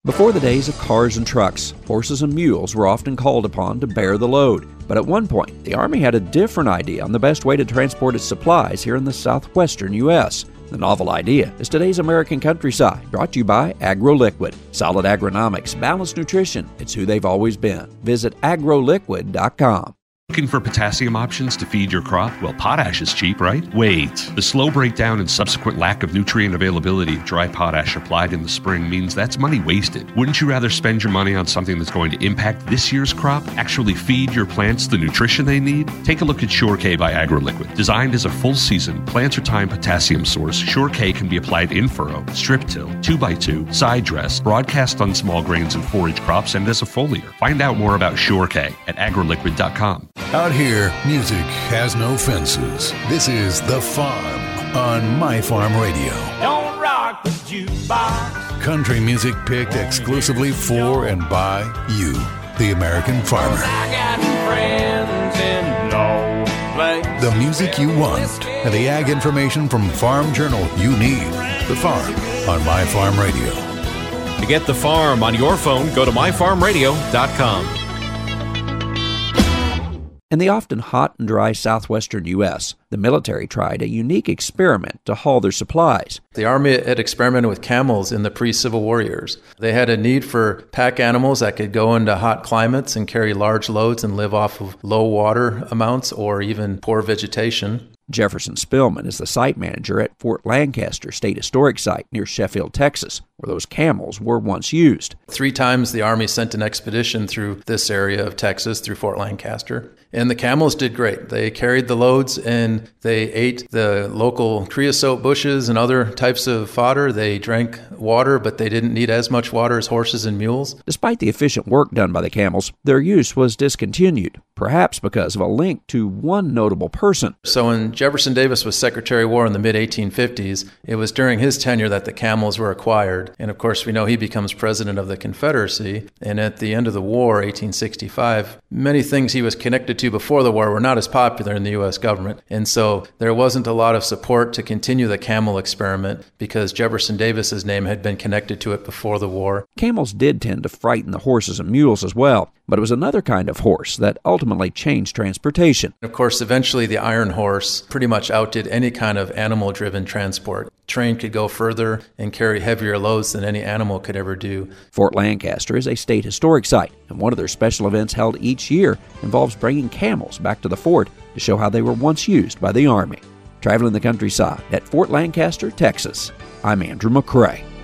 Before the days of cars and trucks, horses and mules were often called upon to bear the load. But at one point, the Army had a different idea on the best way to transport its supplies here in the southwestern U.S. The novel idea is today's American Countryside, brought to you by AgroLiquid. Solid agronomics, balanced nutrition, it's who they've always been. Visit agroliquid.com. Looking for potassium options to feed your crop? Well, potash is cheap, right? Wait. The slow breakdown and subsequent lack of nutrient availability of dry potash applied in the spring means that's money wasted. Wouldn't you rather spend your money on something that's going to impact this year's crop? Actually feed your plants the nutrition they need? Take a look at Sure K by AgroLiquid. Designed as a full-season, planter-time potassium source, Sure K can be applied in furrow, strip till, 2x2, side dress, broadcast on small grains and forage crops, and as a foliar. Find out more about Sure K at agroliquid.com. Out here, music has no fences. This is The Farm on My Farm Radio. Don't rock the jukebox. Country music picked exclusively for and by you, the American farmer. I got friends in no place. The music you want and the ag information from Farm Journal you need. The Farm on My Farm Radio. To get The Farm on your phone, go to myfarmradio.com. In the often hot and dry southwestern U.S., the military tried a unique experiment to haul their supplies. The Army had experimented with camels in the pre-Civil War years. They had a need for pack animals that could go into hot climates and carry large loads and live off of low water amounts or even poor vegetation. Jefferson Spillman is the site manager at Fort Lancaster State Historic Site near Sheffield, Texas, where those camels were once used. 3 times the Army sent an expedition through this area of Texas, through Fort Lancaster. And the camels did great. They carried the loads and they ate the local creosote bushes and other types of fodder. They drank water, but they didn't need as much water as horses and mules. Despite the efficient work done by the camels, their use was discontinued, perhaps because of a link to one notable person. So when Jefferson Davis was Secretary of War in the mid-1850s, it was during his tenure that the camels were acquired. And of course, we know he becomes president of the Confederacy. And at the end of the war, 1865, many things he was connected to before the war were not as popular in the U.S. government. And so there wasn't a lot of support to continue the camel experiment because Jefferson Davis's name had been connected to it before the war. Camels did tend to frighten the horses and mules as well, but it was another kind of horse that ultimately changed transportation. Of course, eventually the iron horse pretty much outdid any kind of animal-driven transport. Train could go further and carry heavier loads than any animal could ever do. Fort Lancaster is a state historic site, and one of their special events held each year involves bringing camels back to the fort to show how they were once used by the Army. Traveling the countryside at Fort Lancaster, Texas, I'm Andrew McCrae.